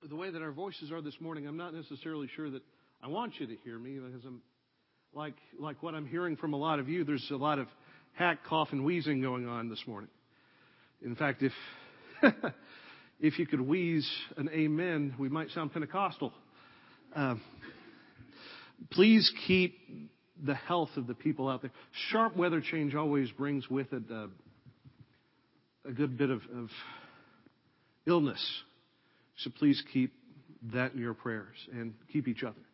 the way that our voices are this morning, I'm not necessarily sure that I want you to hear me, because I'm like what I'm hearing from a lot of you. There's a lot of hack, cough, and wheezing going on this morning. In fact, if if you could wheeze an amen, we might sound Pentecostal. Please keep the health of the people out there. Sharp weather change always brings with it a good bit of illness. So please keep that in your prayers and keep each other.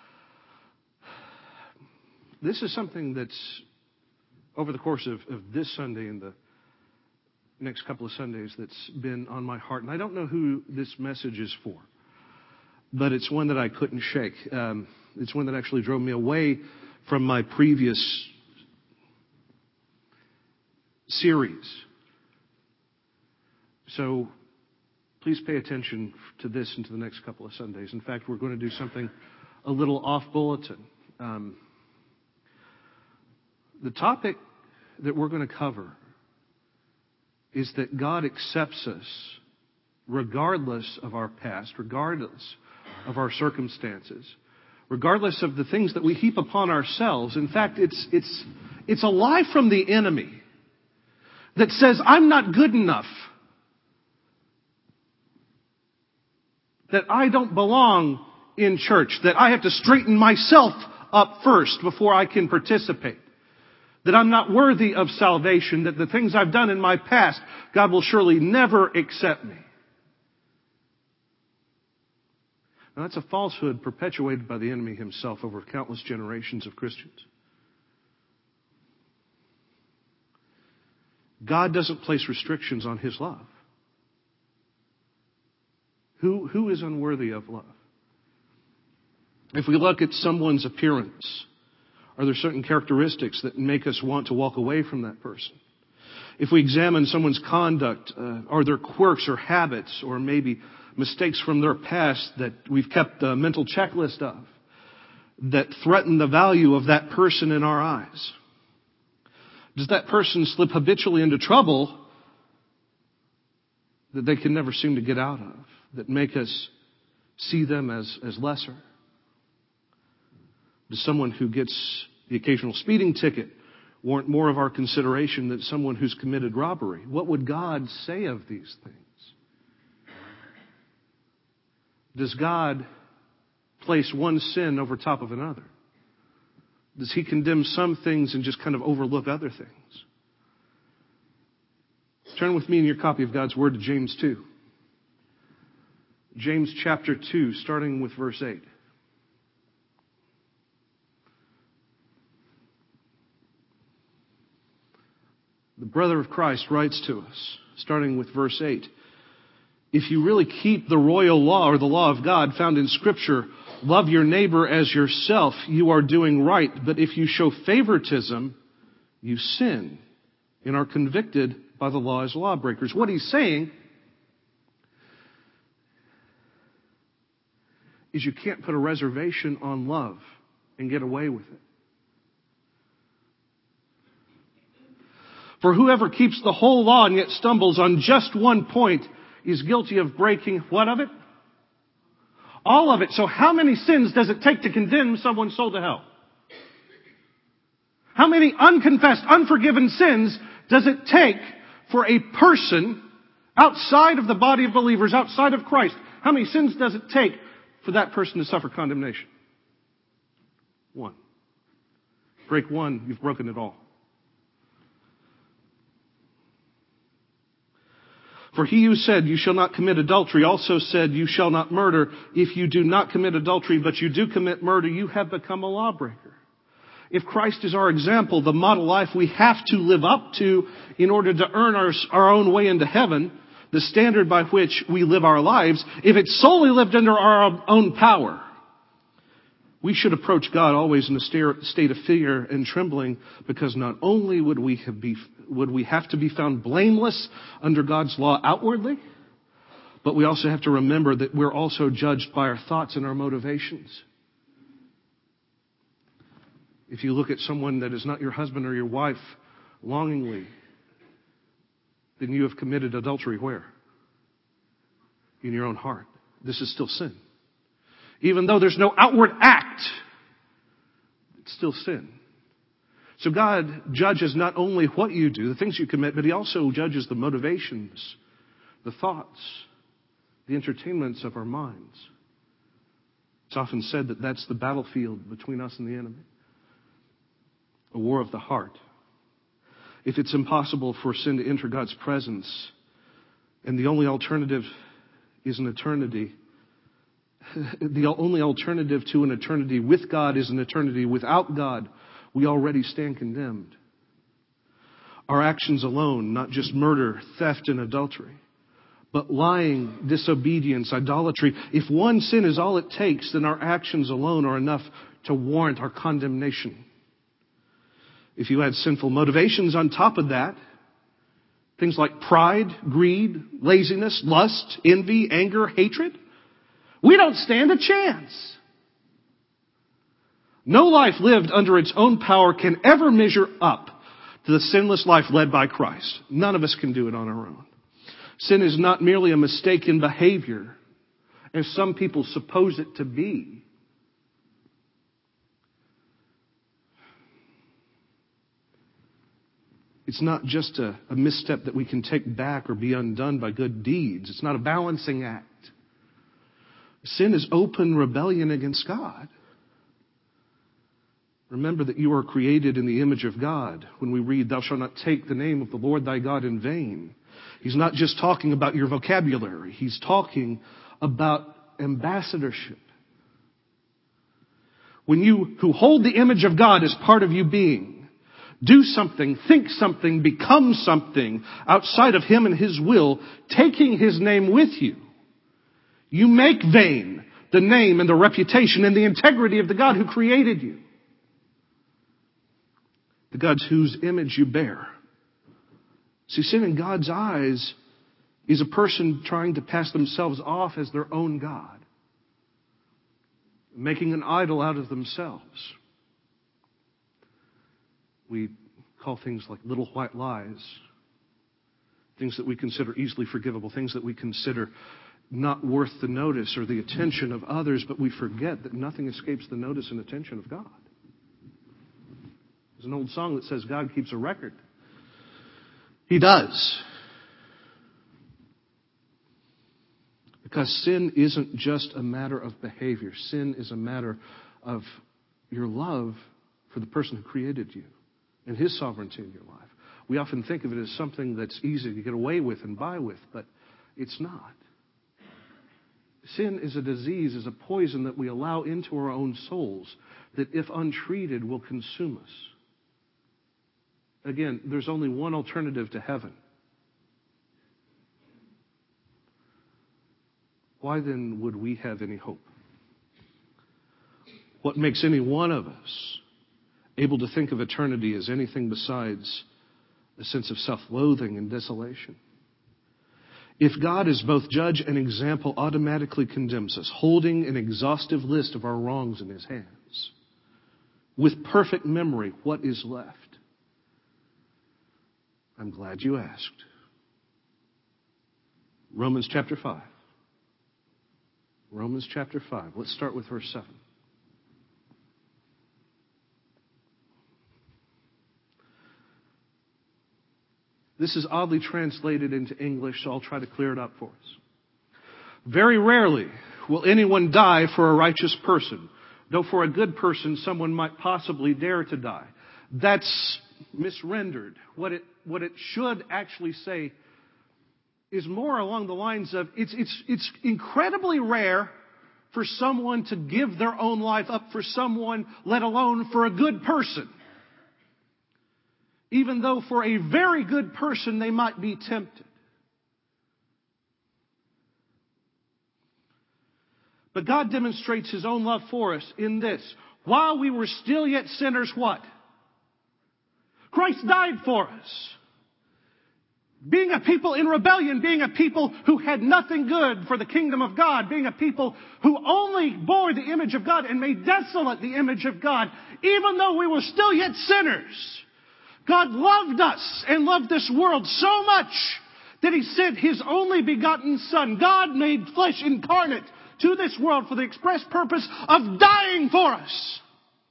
This is something that's over the course of this Sunday and the next couple of Sundays that's been on my heart. And I don't know who this message is for, but it's one that I couldn't shake. It's one that actually drove me away from my previous series. So please pay attention to this and to the next couple of Sundays. In fact, we're going to do something a little off bulletin. The topic that we're going to cover is that God accepts us regardless of our past, regardless of our circumstances, regardless of the things that we heap upon ourselves. In fact, it's a lie from the enemy that says, I'm not good enough, that I don't belong in church, that I have to straighten myself up first before I can participate, that I'm not worthy of salvation, that the things I've done in my past, God will surely never accept me. Now, that's a falsehood perpetuated by the enemy himself over countless generations of Christians. God doesn't place restrictions on His love. Who is unworthy of love? If we look at someone's appearance, are there certain characteristics that make us want to walk away from that person? If we examine someone's conduct, are there quirks or habits or maybe mistakes from their past that we've kept a mental checklist of that threaten the value of that person in our eyes? Does that person slip habitually into trouble that they can never seem to get out of, that make us see them as lesser? Does someone who gets the occasional speeding ticket warrant more of our consideration than someone who's committed robbery? What would God say of these things? Does God place one sin over top of another? Does He condemn some things and just kind of overlook other things? Turn with me in your copy of God's Word to James 2. James chapter 2, starting with verse 8. The brother of Christ writes to us, starting with verse 8. If you really keep the royal law or the law of God found in Scripture, love your neighbor as yourself, you are doing right. But if you show favoritism, you sin and are convicted by the law as lawbreakers. What he's saying is you can't put a reservation on love and get away with it. For whoever keeps the whole law and yet stumbles on just one point is guilty of breaking what of it? All of it. So how many sins does it take to condemn someone's soul to hell? How many unconfessed, unforgiven sins does it take for a person outside of the body of believers, outside of Christ? How many sins does it take for that person to suffer condemnation? One. Break one, you've broken it all. For he who said, you shall not commit adultery, also said, you shall not murder. If you do not commit adultery, but you do commit murder, you have become a lawbreaker. If Christ is our example, the model life we have to live up to in order to earn our own way into heaven, the standard by which we live our lives, if it's solely lived under our own power, we should approach God always in a state of fear and trembling, because not only would we have to be found blameless under God's law outwardly, but we also have to remember that we're also judged by our thoughts and our motivations. If you look at someone that is not your husband or your wife longingly, then you have committed adultery where? In your own heart. this is still sin. Even though there's no outward act, it's still sin. So God judges not only what you do, the things you commit, but He also judges the motivations, the thoughts, the entertainments of our minds. It's often said that that's the battlefield between us and the enemy. A war of the heart. If it's impossible for sin to enter God's presence, and the only alternative is an eternity, the only alternative to an eternity with God is an eternity without God, we already stand condemned. Our actions alone, not just murder, theft, and adultery, but lying, disobedience, idolatry. If one sin is all it takes, then our actions alone are enough to warrant our condemnation. If you add sinful motivations on top of that, things like pride, greed, laziness, lust, envy, anger, hatred, we don't stand a chance. No life lived under its own power can ever measure up to the sinless life led by Christ. None of us can do it on our own. Sin is not merely a mistake in behavior, as some people suppose it to be. It's not just a misstep that we can take back or be undone by good deeds. It's not a balancing act. Sin is open rebellion against God. Remember that you are created in the image of God. When we read, "Thou shalt not take the name of the Lord thy God in vain," He's not just talking about your vocabulary. He's talking about ambassadorship. When you who hold the image of God as part of you being, do something, think something, become something outside of Him and His will, taking His name with you, you make vain the name and the reputation and the integrity of the God who created you. The God whose image you bear. See, sin in God's eyes is a person trying to pass themselves off as their own God, making an idol out of themselves. We call things like little white lies, things that we consider easily forgivable, things that we consider not worth the notice or the attention of others, but we forget that nothing escapes the notice and attention of God. There's an old song that says God keeps a record. He does. Because sin isn't just a matter of behavior. Sin is a matter of your love for the person who created you and His sovereignty in your life. We often think of it as something that's easy to get away with and by with, but it's not. Sin is a disease, is a poison that we allow into our own souls that, if untreated, will consume us. Again, there's only one alternative to heaven. Why then would we have any hope? What makes any one of us able to think of eternity as anything besides a sense of self-loathing and desolation? If God is both judge and example, automatically condemns us, holding an exhaustive list of our wrongs in His hands, with perfect memory, what is left? I'm glad you asked. Romans chapter 5. Romans chapter 5. Let's start with verse 7. This is oddly translated into English, so I'll try to clear it up for us. Very rarely will anyone die for a righteous person, though for a good person someone might possibly dare to die. That's misrendered. What it should actually say is more along the lines of it's incredibly rare for someone to give their own life up for someone, let alone for a good person. Even though for a very good person they might be tempted. But God demonstrates His own love for us in this. While we were still yet sinners, what? Christ died for us. Being a people in rebellion, being a people who had nothing good for the kingdom of God, being a people who only bore the image of God and made desolate the image of God, even though we were still yet sinners, God loved us and loved this world so much that He sent His only begotten Son, God made flesh incarnate, to this world for the express purpose of dying for us.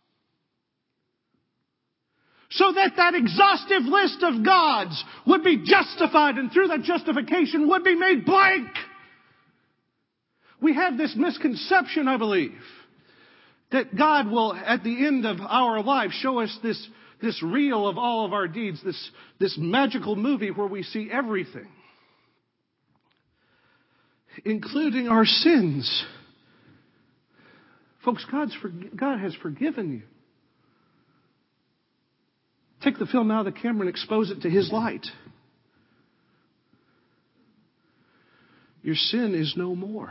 So that that exhaustive list of gods would be justified, and through that justification would be made blank. We have this misconception, I believe, that God will, at the end of our life, show us this reel of all of our deeds, this magical movie where we see everything, including our sins. Folks, God has forgiven you. Take the film out of the camera and expose it to His light. Your sin is no more.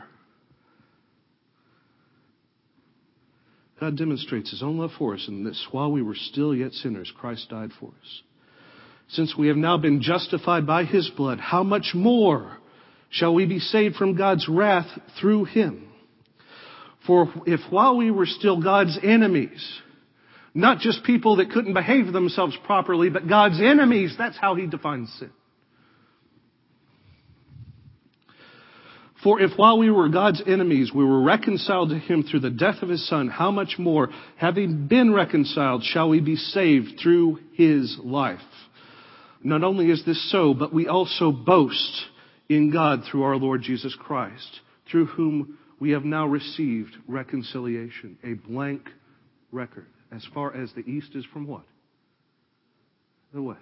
God demonstrates His own love for us in this: while we were still yet sinners, Christ died for us. Since we have now been justified by His blood, how much more shall we be saved from God's wrath through Him? For if while we were still God's enemies, not just people that couldn't behave themselves properly, but God's enemies, that's how He defines sin. For if while we were God's enemies, we were reconciled to Him through the death of His Son, how much more, having been reconciled, shall we be saved through His life? Not only is this so, but we also boast in God through our Lord Jesus Christ, through whom we have now received reconciliation, a blank record, as far as the east is from what? The west.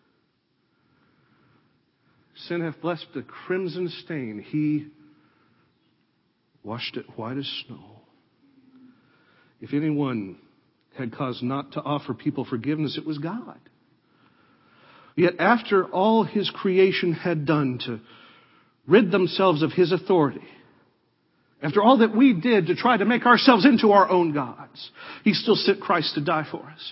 Sin hath left a crimson stain. He washed it white as snow. If anyone had cause not to offer people forgiveness, it was God. Yet after all His creation had done to rid themselves of His authority, after all that we did to try to make ourselves into our own gods, He still sent Christ to die for us.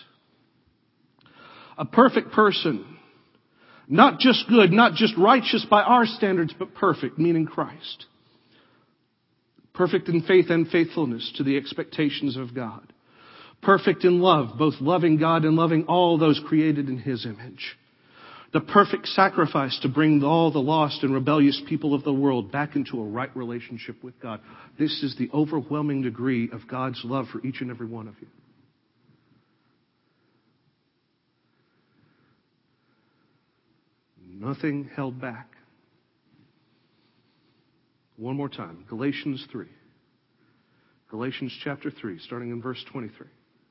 A perfect person, not just good, not just righteous by our standards, but perfect, meaning Christ. Perfect in faith and faithfulness to the expectations of God. Perfect in love, both loving God and loving all those created in His image. The perfect sacrifice to bring all the lost and rebellious people of the world back into a right relationship with God. This is the overwhelming degree of God's love for each and every one of you. Nothing held back. One more time. Galatians 3. Galatians chapter 3, starting in verse 23.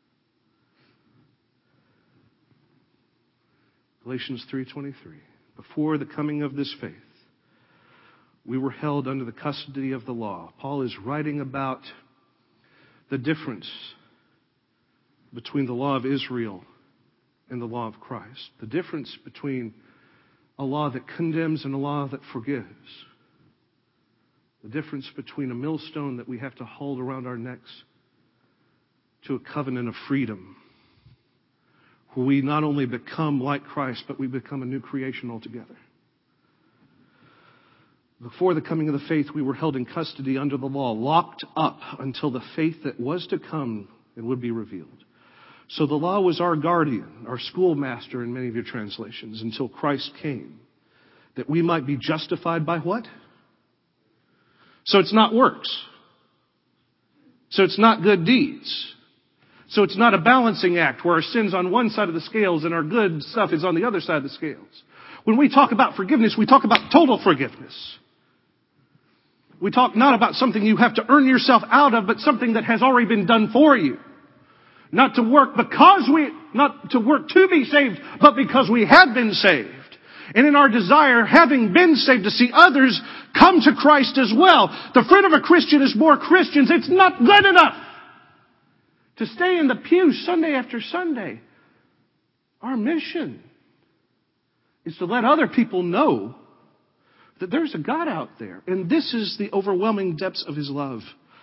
Galatians 3:23. Before the coming of this faith, we were held under the custody of the law. Paul is writing about the difference between the law of Israel and the law of Christ. The difference between a law that condemns and a law that forgives. The difference between a millstone that we have to hold around our necks to a covenant of freedom, where we not only become like Christ, but we become a new creation altogether. Before the coming of the faith, we were held in custody under the law, locked up until the faith that was to come and would be revealed. So the law was our guardian, our schoolmaster in many of your translations, until Christ came, that we might be justified by what? So it's not works. So it's not good deeds. So it's not a balancing act where our sin's on one side of the scales and our good stuff is on the other side of the scales. When we talk about forgiveness, we talk about total forgiveness. We talk not about something you have to earn yourself out of, but something that has already been done for you. Not to work to be saved, but because we have been saved. And in our desire, having been saved, to see others come to Christ as well. The fruit of a Christian is more Christians. It's not good enough to stay in the pew Sunday after Sunday. Our mission is to let other people know that there's a God out there. And this is the overwhelming depths of His love.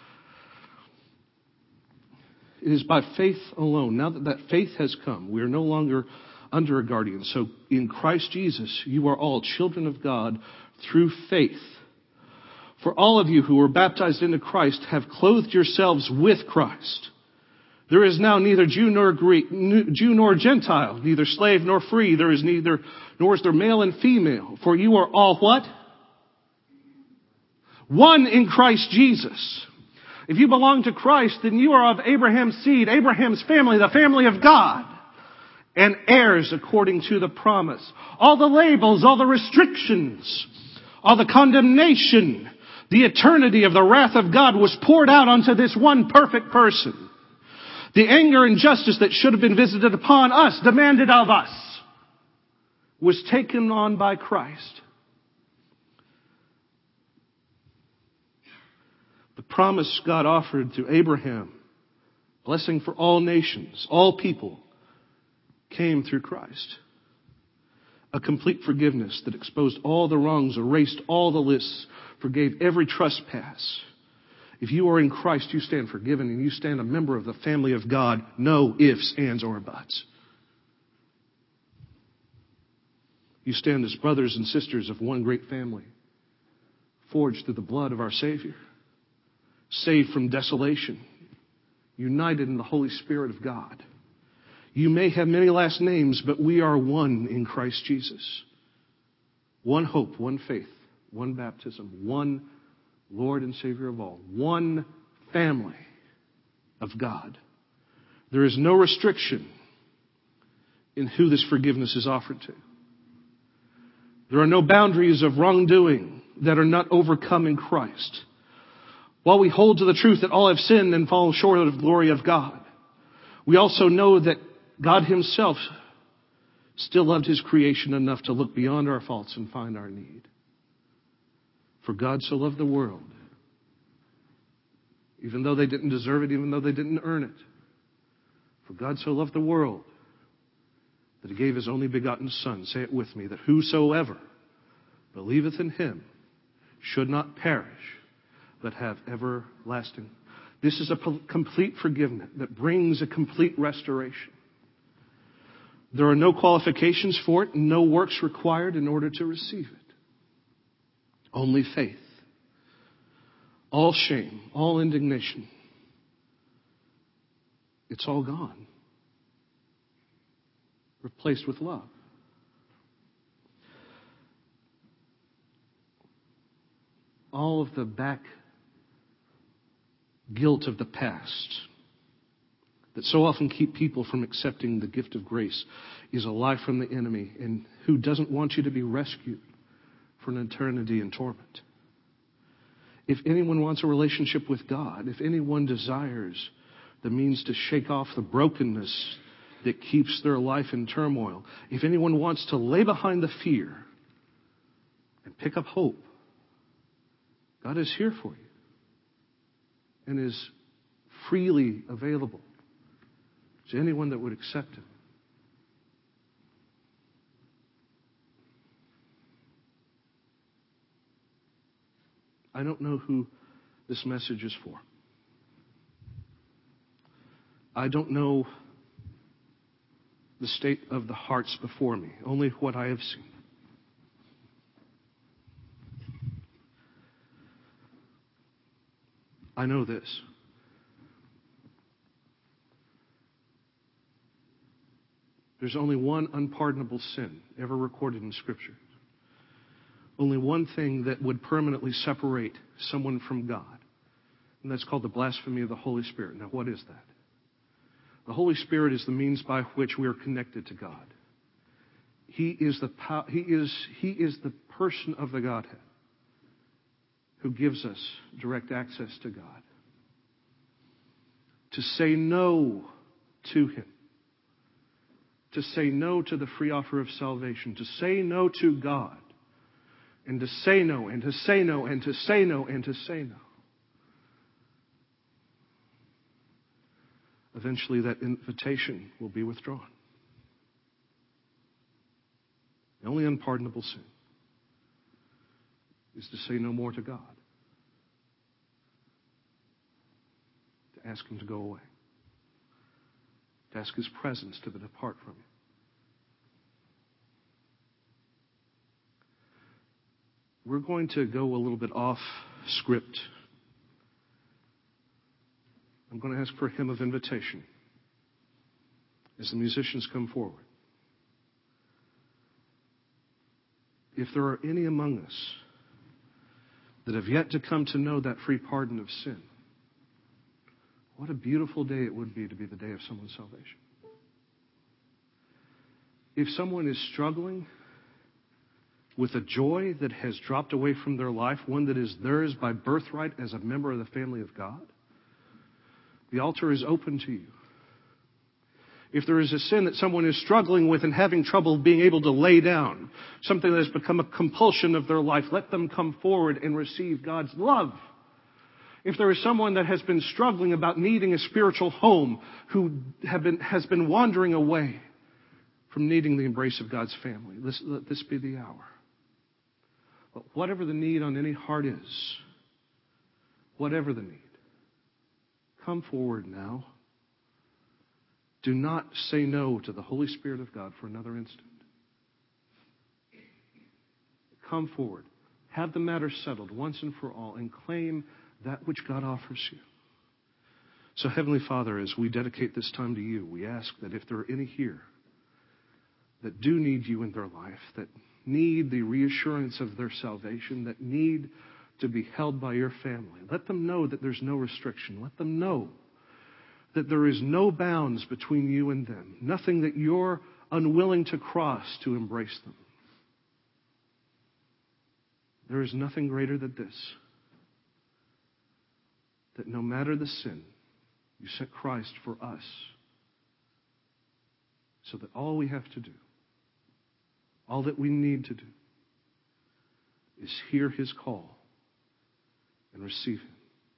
It is by faith alone. Now that faith has come, we are no longer under a guardian. So in Christ Jesus, you are all children of God through faith. For all of you who were baptized into Christ have clothed yourselves with Christ. There is now neither Jew nor Greek, Jew nor Gentile, neither slave nor free. There is nor is there male and female. For you are all what? One in Christ Jesus. If you belong to Christ, then you are of Abraham's seed, Abraham's family, the family of God, and heirs according to the promise. All the labels, all the restrictions, all the condemnation, the eternity of the wrath of God was poured out onto this one perfect person. The anger and justice that should have been visited upon us, demanded of us, was taken on by Christ. The promise God offered to Abraham, blessing for all nations, all people, came through Christ. A complete forgiveness that exposed all the wrongs, erased all the lists, forgave every trespass. If you are in Christ, you stand forgiven and you stand a member of the family of God. No ifs, ands, or buts. You stand as brothers and sisters of one great family, forged through the blood of our Savior, saved from desolation, united in the Holy Spirit of God. You may have many last names, but we are one in Christ Jesus. One hope, one faith, one baptism, one Lord and Savior of all. One family of God. There is no restriction in who this forgiveness is offered to. There are no boundaries of wrongdoing that are not overcome in Christ. While we hold to the truth that all have sinned and fallen short of the glory of God, we also know that God Himself still loved His creation enough to look beyond our faults and find our need. For God so loved the world, even though they didn't deserve it, even though they didn't earn it. For God so loved the world that He gave His only begotten Son. Say it with me, that whosoever believeth in Him should not perish, but have everlasting. This is a complete forgiveness that brings a complete restoration. There are no qualifications for it, no works required in order to receive it. Only faith. All shame, all indignation. It's all gone. Replaced with love. All of the back guilt of the past that so often keep people from accepting the gift of grace is a lie from the enemy, and who doesn't want you to be rescued for an eternity in torment. If anyone wants a relationship with God, if anyone desires the means to shake off the brokenness that keeps their life in turmoil, if anyone wants to lay behind the fear and pick up hope, God is here for you and is freely available to anyone that would accept Him. I don't know who this message is for. I don't know the state of the hearts before me, only what I have seen. I know this. There's only one unpardonable sin ever recorded in Scripture. Only one thing that would permanently separate someone from God. And that's called the blasphemy of the Holy Spirit. Now, what is that? The Holy Spirit is the means by which we are connected to God. He is the person of the Godhead who gives us direct access to God. To say no to Him. To say no to the free offer of salvation. To say no to God. And to say no, and to say no, and to say no, and to say no. Eventually that invitation will be withdrawn. The only unpardonable sin is to say no more to God. To ask Him to go away. To ask His presence to depart from you. We're going to go a little bit off script. I'm going to ask for a hymn of invitation. as the musicians come forward, if there are any among us that have yet to come to know that free pardon of sin, what a beautiful day it would be to be the day of someone's salvation. If someone is struggling with a joy that has dropped away from their life, one that is theirs by birthright as a member of the family of God, the altar is open to you. If there is a sin that someone is struggling with and having trouble being able to lay down, something that has become a compulsion of their life, let them come forward and receive God's love. If there is someone that has been struggling about needing a spiritual home, who has been wandering away from needing the embrace of God's family, let this be the hour. But whatever the need on any heart is, whatever the need, come forward now. Do not say no to the Holy Spirit of God for another instant. Come forward. Have the matter settled once and for all and claim that which God offers you. So, Heavenly Father, as we dedicate this time to you, we ask that if there are any here that do need you in their life, that need the reassurance of their salvation, that need to be held by your family, let them know that there's no restriction. Let them know that there is no bounds between you and them, nothing that you're unwilling to cross to embrace them. There is nothing greater than this, that no matter the sin, you sent Christ for us, so that all we have to do, all that we need to do, is hear his call and receive him.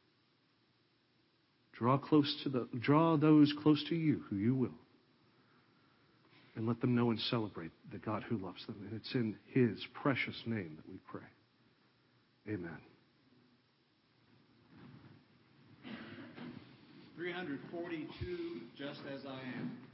Draw those close to you who you will, and let them know and celebrate the God who loves them. And it's in his precious name that we pray. Amen. 342, Just As I Am.